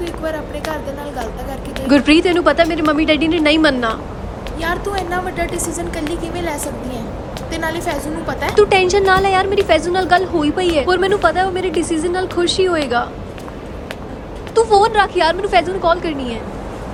ਇੱਕ ਵਾਰ ਆਪਣੇ ਘਰ ਦੇ ਨਾਲ ਗੱਲ ਤਾਂ ਕਰਕੇ ਦੇਖ। ਗੁਰਪ੍ਰੀਤ ਤੈਨੂੰ ਪਤਾ ਮੇਰੇ ਮੰਮੀ ਡੈਡੀ ਨੇ ਨਹੀਂ ਮੰਨਣਾ। ਯਾਰ ਤੂੰ ਇੰਨਾ ਵੱਡਾ ਡਿਸੀਜਨ ਇਕੱਲੀ ਕਿਵੇਂ ਲੈ ਸਕਦੀ ਹੈ? ਤੇ ਨਾਲੇ ਫੈਜ਼ੂ ਨੂੰ ਪਤਾ ਹੈ। ਤੂੰ ਟੈਨਸ਼ਨ ਨਾ ਲੈ ਯਾਰ, ਮੇਰੀ ਫੈਜ਼ੂ ਨਾਲ ਗੱਲ ਹੋਈ ਪਈ ਹੈ ਔਰ ਮੈਨੂੰ ਪਤਾ ਹੈ ਉਹ ਮੇਰੇ ਡਿਸੀਜਨ ਨਾਲ ਖੁਸ਼ ਹੀ ਹੋਏਗਾ। ਤੂੰ ਫੋਨ ਰੱਖ ਯਾਰ, ਮੈਨੂੰ ਫੈਜ਼ੂ ਨੂੰ ਕਾਲ ਕਰਨੀ ਹੈ।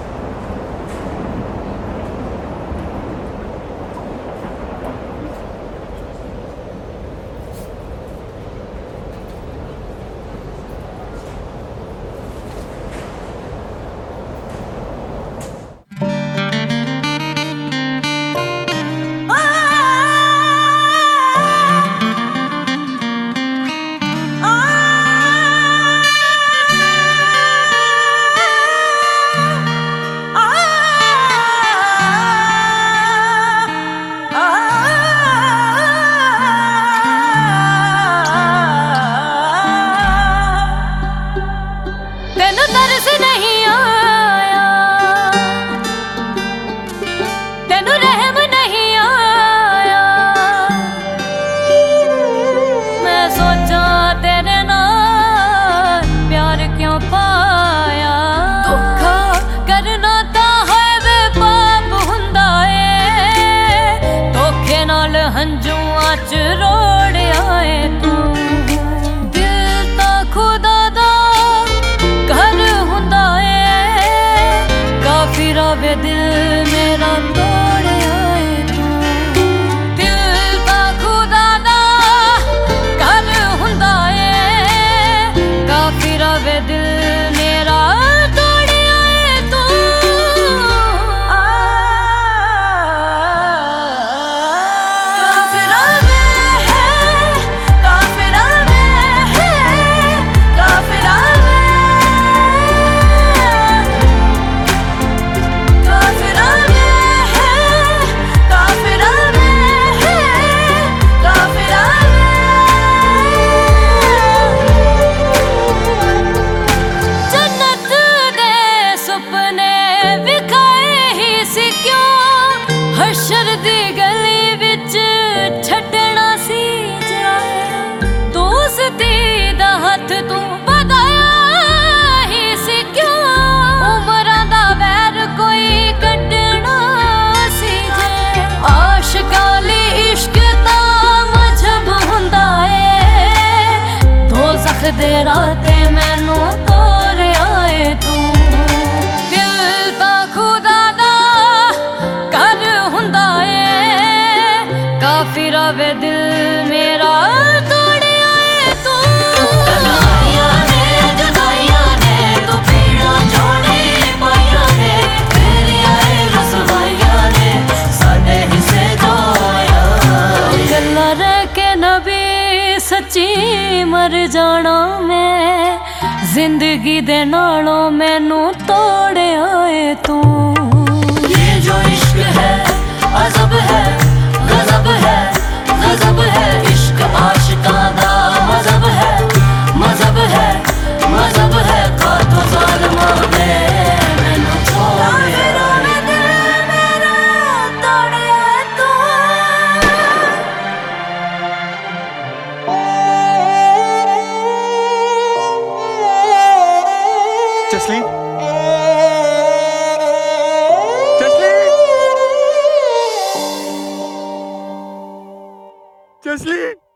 ਹੰਝੂਆਂ ਚ ਰੋੜਿਆ ਏ ਤੂੰ, ਦਿਲ ਤਾਂ ਖੁਦਾ ਦਾ ਘਰ ਹੁੰਦਾ ਏ, ਕਾਫੀ ਰਵੇ ਦਿਲ ਮੇਰਾ ਤੋੜਿਆ ਏ ਤੂੰ, ਦਿਲ ਤਾਂ ਖੁਦਾ ਦਾ ਘਰ ਹੁੰਦਾ ਏ, ਕਾਫੀ ਰਵੇ ਦਿਲ ਮੇਰਾ ਹਸ਼ਰ ਦੀ ਗਲੀ ਵਿੱਚ ਛੱਡਣਾ ਸੀ ਜਾਏ, ਦੋਸਤੀ ਦਾ ਹੱਥ ਤੂੰ ਵਧਾਇਆ ਹੀ ਸੀ ਕਿਉਂ, ਉਮਰਾਂ ਦਾ ਵੈਰ ਕੋਈ ਕੱਢਣਾ ਸੀ ਜੇ, ਆਸ਼ਕਾਂ ਲਈ ਇਸ਼ਕ ਤਾਂ ਮਜ਼ਹਬ ਹੁੰਦਾ ਏ, ਦੋਜ਼ਖ ਦੇ ਰਾਹ ਤੇ ਮੈਨੂੰ ਤੋਰਿਆ ਏ ਤੂੰ, ਦਿਲ ਤਾਂ ਖੁਦਾ ਕਾਫੀ ਰਵੇ ਦਿਲ ਮੇਰਾ ਤੋੜਿਆ ਏ ਤੂੰ, ਤਨਹਾਈਆਂ ਨੇ ਜੁਦਾਈਆਂ ਨੇ ਤੂੰ ਪੀੜਾਂ ਛੋੜੀ ਪਾਈਆਂ ਨੇ, ਤੇਰੀਆਂ ਏ ਰਸਵਾਈਆਂ ਨੇ ਸਾਡੇ ਹਿੱਸੇ ਜੋ ਆਇਆ, ਗੱਲਾਂ ਰਹਿ ਕੇ ਨਬੀ ਸੱਚੀ ਮਰ ਜਾਣਾ ਮੈਂ, ਜ਼ਿੰਦਗੀ ਦੇ ਨਾਲੋਂ ਮੈਨੂੰ ਤੋੜਿਆ ਏ ਤੂੰ, ਇਹ ਜੋ ਇਸ਼ਕ ਹੈ ਅਜ਼ਬ ਹੈ गजब है इश्क आशिकां दा मजहब है मजहब है खातो ज़ालिमां ने मैनू छोड़िया मेरा तोड़िया तू, जसलीन जसलीन